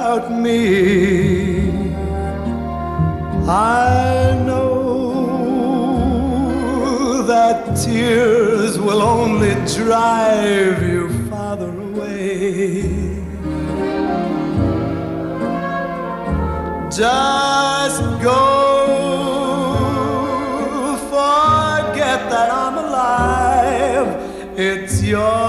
about me. I know that tears will only drive you farther away. Just go, forget that I'm alive. It's your